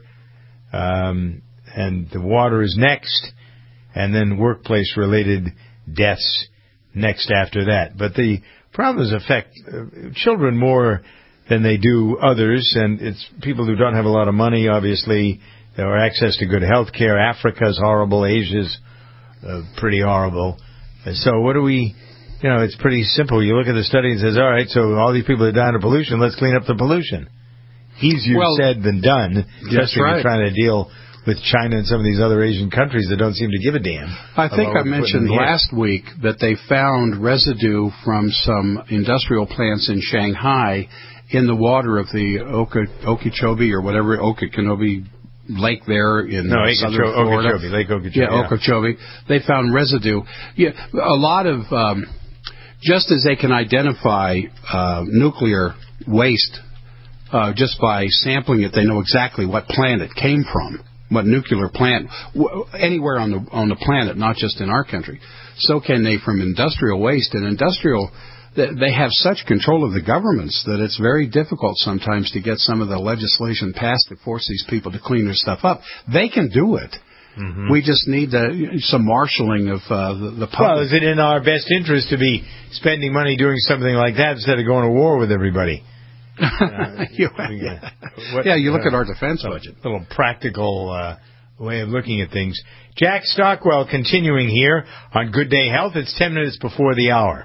Um, and the water is next. And then workplace-related deaths next after that. But the problems affect uh, children more than they do others, and it's people who don't have a lot of money, obviously, or access to good health care. Africa's horrible. Asia's uh, pretty horrible. So what do we, you know, it's pretty simple. You look at the study and it says, all right, so all these people are dying of pollution, let's clean up the pollution. Easier well, said than done, especially when you're trying to deal with China and some of these other Asian countries that don't seem to give a damn. I think I mentioned last week that they found residue from some industrial plants in Shanghai in the water of the Oka, Okeechobee or whatever, Okeechobee Lake there in no, southern Okeechobee, Florida. Okeechobee, Lake Okeechobee. Yeah, yeah, Okeechobee. They found residue. Yeah, a lot of, um, just as they can identify uh, nuclear waste uh, just by sampling it, they know exactly what plant it came from, what nuclear plant, w- anywhere on the on the planet, not just in our country. So can they from industrial waste. And industrial, they have such control of the governments that it's very difficult sometimes to get some of the legislation passed to force these people to clean their stuff up. They can do it. Mm-hmm. We just need the, some marshaling of uh, the, the public. Well, is it in our best interest to be spending money doing something like that instead of going to war with everybody? Uh, you, yeah. What, yeah, you look uh, at our defense budget. A little practical uh, way of looking at things. Jack Stockwell continuing here on Good Day Health. It's ten minutes before the hour.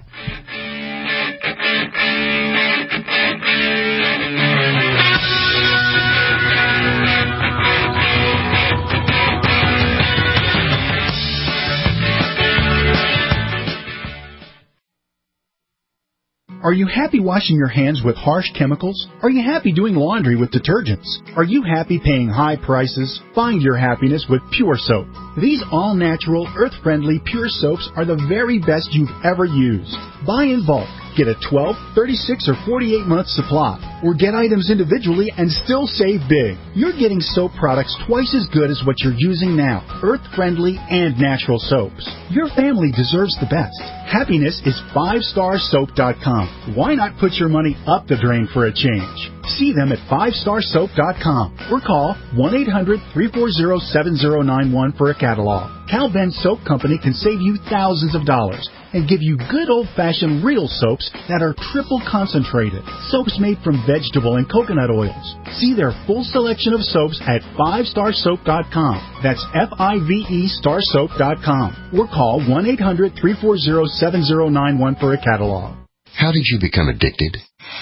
Are you happy washing your hands with harsh chemicals? Are you happy doing laundry with detergents? Are you happy paying high prices? Find your happiness with Pure Soap. These all-natural, earth-friendly, pure soaps are the very best you've ever used. Buy in bulk. Get a twelve, thirty-six, or forty-eight month supply. Or get items individually and still save big. You're getting soap products twice as good as what you're using now. Earth-friendly and natural soaps. Your family deserves the best. Happiness is five star soap dot com. Why not put your money up the drain for a change? See them at five star soap dot com or call one eight hundred, three four zero, seven zero nine one for a catalog. Cal Ben Soap Company can save you thousands of dollars and give you good old-fashioned real soaps that are triple concentrated. Soaps made from vegetable and coconut oils. See their full selection of soaps at five star soap dot com. That's F I V E star soap dot com. Or call one eight hundred, three four zero, seven zero nine one for a catalog. How did you become addicted?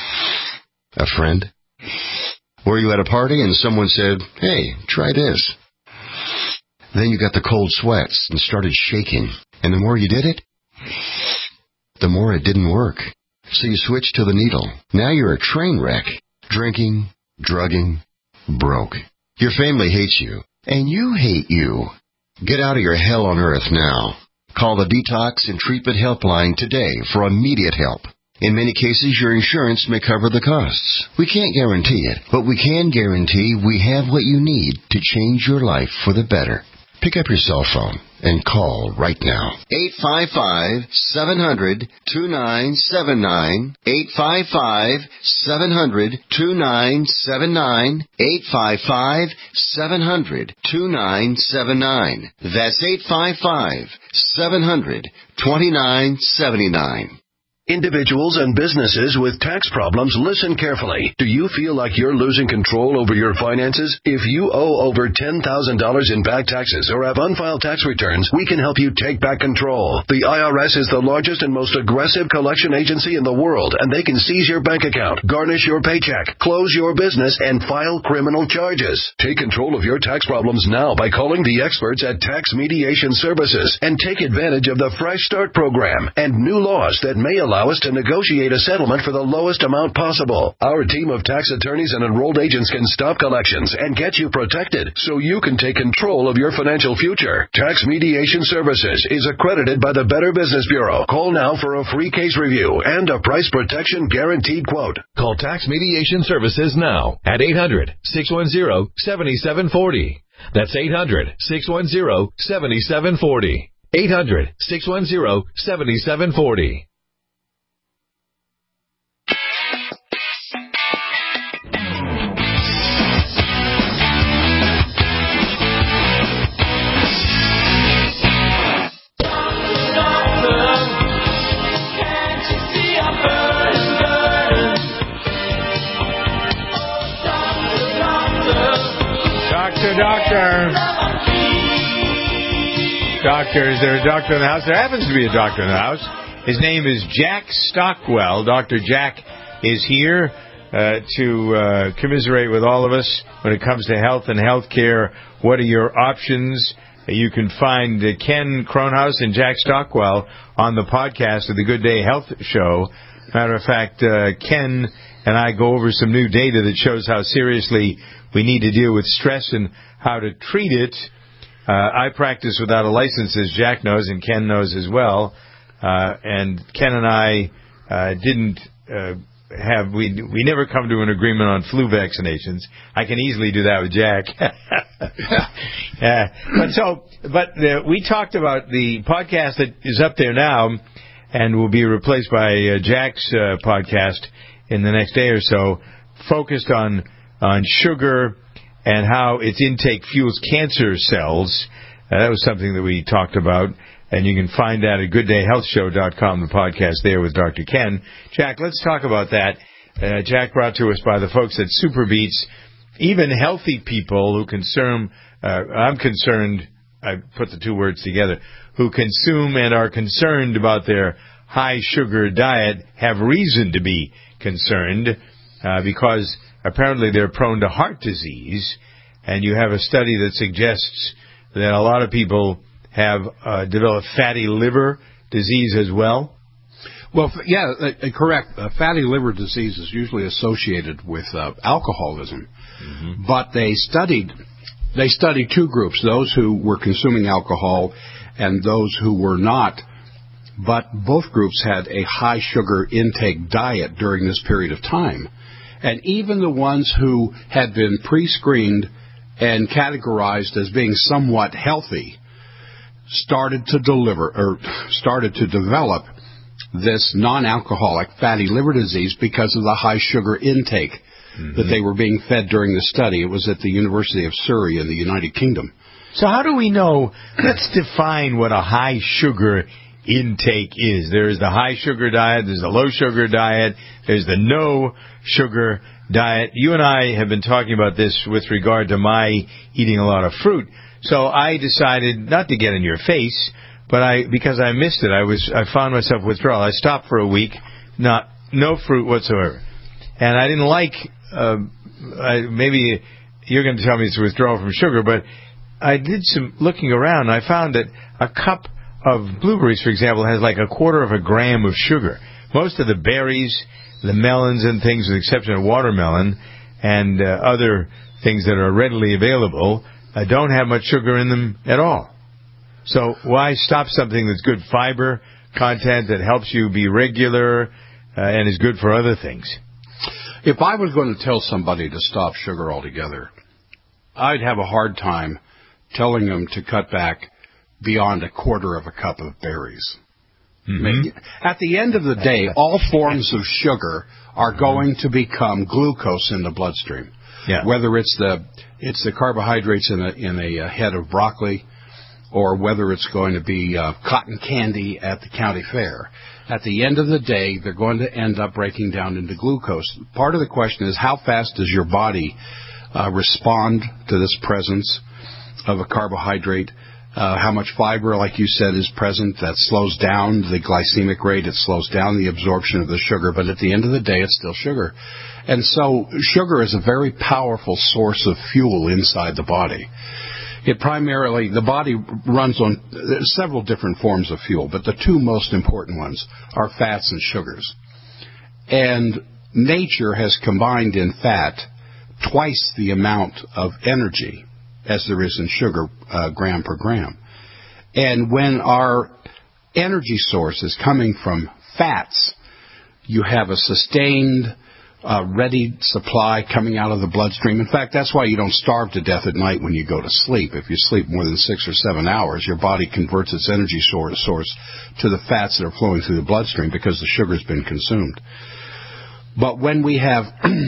A friend? Were you at a party and someone said, hey, try this? Then you got the cold sweats and started shaking. And the more you did it, the more it didn't work. So you switched to the needle. Now you're a train wreck. Drinking, drugging, broke. Your family hates you, and you hate you. Get out of your hell on earth now. Call the Detox and Treatment Helpline today for immediate help. In many cases, your insurance may cover the costs. We can't guarantee it, but we can guarantee we have what you need to change your life for the better. Pick up your cell phone and call right now. eight five five, seven hundred, two nine seven nine. eight five five, seven hundred, two nine seven nine. eight five five, seven hundred, two nine seven nine. That's eight five five, seven hundred, two nine seven nine. Individuals and businesses with tax problems, listen carefully. Do you feel like you're losing control over your finances? If you owe over ten thousand dollars in back taxes or have unfiled tax returns, we can help you take back control. The I R S is the largest and most aggressive collection agency in the world, and they can seize your bank account, garnish your paycheck, close your business, and file criminal charges. Take control of your tax problems now by calling the experts at Tax Mediation Services and take advantage of the Fresh Start program and new laws that may allow us to negotiate a settlement for the lowest amount possible. Our team of tax attorneys and enrolled agents can stop collections and get you protected so you can take control of your financial future. Tax Mediation Services is accredited by the Better Business Bureau. Call now for a free case review and a price protection guaranteed quote. Call Tax Mediation Services now at eight hundred, six one zero, seven seven four zero. That's eight hundred, six one zero, seven seven four zero. eight hundred, six one zero, seven seven four zero. Doctor. Doctor, is there a doctor in the house? There happens to be a doctor in the house. His name is Jack Stockwell. Doctor Jack is here uh, to uh, commiserate with all of us when it comes to health and health care. What are your options? You can find uh, Ken Kronhaus and Jack Stockwell on the podcast of the Good Day Health Show. Matter of fact, uh, Ken and I go over some new data that shows how seriously we need to deal with stress and how to treat it. Uh, I practice without a license, as Jack knows, and Ken knows as well. Uh, and Ken and I uh, didn't uh, have, we we never come to an agreement on flu vaccinations. I can easily do that with Jack. uh, but so, but uh, we talked about the podcast that is up there now and will be replaced by uh, Jack's uh, podcast in the next day or so, focused on on sugar and how its intake fuels cancer cells. Uh, that was something that we talked about, and you can find that at good day health show dot com, the podcast there with Doctor Ken. Jack, let's talk about that. Uh, Jack brought to us by the folks at SuperBeets. Even healthy people who consume, uh, I'm concerned, I put the two words together, who consume and are concerned about their high sugar diet have reason to be concerned uh, because apparently they're prone to heart disease, and you have a study that suggests that a lot of people have uh, developed fatty liver disease as well. Well, yeah, uh, correct. Uh, fatty liver disease is usually associated with uh, alcoholism, mm-hmm. but they studied They studied two groups, those who were consuming alcohol and those who were not. But both groups had a high sugar intake diet during this period of time. And even the ones who had been pre-screened and categorized as being somewhat healthy started to deliver or started to develop this non-alcoholic fatty liver disease because of the high sugar intake mm-hmm. that they were being fed during the study. It was at the University of Surrey in the United Kingdom. So how do we know? Let's define what a high sugar intake is. There's the high sugar diet, there's the low sugar diet, there's the no sugar diet. You and I have been talking about this with regard to my eating a lot of fruit. So I decided not to get in your face, but I because I missed it. I was I found myself withdrawal. I stopped for a week, not no fruit whatsoever, and I didn't like. Uh, I, maybe you're going to tell me it's withdrawal from sugar, but I did some looking around. And I found that a cup of blueberries, for example, has like a quarter of a gram of sugar. Most of the berries, the melons and things, with the exception of watermelon and uh, other things that are readily available, uh, don't have much sugar in them at all. So why stop something that's good fiber content that helps you be regular uh, and is good for other things? If I was going to tell somebody to stop sugar altogether, I'd have a hard time telling them to cut back beyond a quarter of a cup of berries. Mm-hmm. At the end of the day, all forms of sugar are going to become glucose in the bloodstream. Yeah. Whether it's the it's the carbohydrates in a in a head of broccoli, or whether it's going to be uh, cotton candy at the county fair. At the end of the day, they're going to end up breaking down into glucose. Part of the question is how fast does your body uh, respond to this presence of a carbohydrate? Uh, how much fiber, like you said, is present? That slows down the glycemic rate. It slows down the absorption of the sugar. But at the end of the day, it's still sugar. And so sugar is a very powerful source of fuel inside the body. It primarily, the body runs on several different forms of fuel, but the two most important ones are fats and sugars. And nature has combined in fat twice the amount of energy as there is in sugar, uh, gram per gram. And when our energy source is coming from fats, you have a sustained, uh, ready supply coming out of the bloodstream. In fact, that's why you don't starve to death at night when you go to sleep. If you sleep more than six or seven hours, your body converts its energy source, source to the fats that are flowing through the bloodstream because the sugar's been consumed. But when we have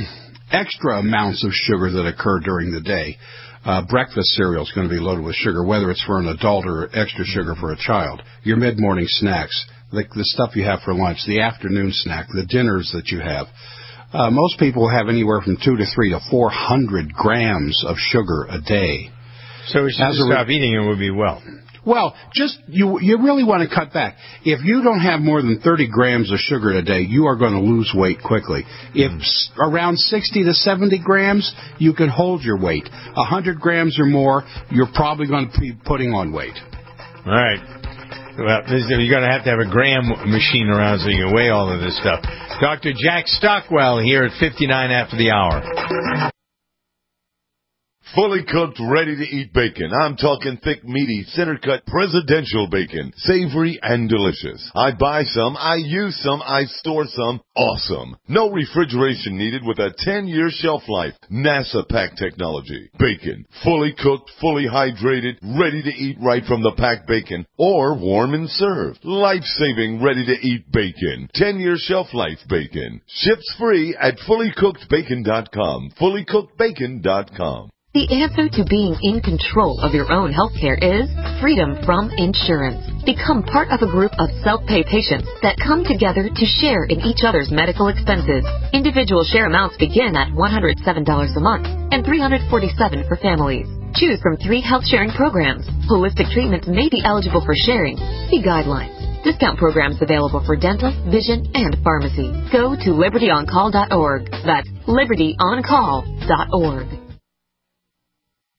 extra amounts of sugar that occur during the day, Uh, breakfast cereal is going to be loaded with sugar, whether it's for an adult or extra sugar for a child. Your mid-morning snacks, the, the stuff you have for lunch, the afternoon snack, the dinners that you have. Uh, most people have anywhere from two to three to four hundred grams of sugar a day. So we should just stop re- eating and we'll be well. Well, just you you really want to cut back. If you don't have more than thirty grams of sugar a day, you are going to lose weight quickly. If mm. around sixty to seventy grams, you can hold your weight. one hundred grams or more, you're probably going to be putting on weight. All right. Well, you're going to have to have a gram machine around so you can weigh all of this stuff. Doctor Jack Stockwell here at fifty-nine after the hour. Fully cooked, ready-to-eat bacon. I'm talking thick, meaty, center-cut, presidential bacon. Savory and delicious. I buy some, I use some, I store some. Awesome. No refrigeration needed with a ten-year shelf life. NASA pack technology. Bacon. Fully cooked, fully hydrated, ready to eat right from the packed bacon. Or warm and served. Life-saving, ready-to-eat bacon. ten-year shelf life bacon. Ships free at fully cooked bacon dot com. fully cooked bacon dot com. The answer to being in control of your own healthcare is freedom from insurance. Become part of a group of self-pay patients that come together to share in each other's medical expenses. Individual share amounts begin at one hundred seven dollars a month and three hundred forty-seven dollars for families. Choose from three health sharing programs. Holistic treatments may be eligible for sharing. See guidelines. Discount programs available for dental, vision, and pharmacy. Go to liberty on call dot org. That's liberty on call dot org.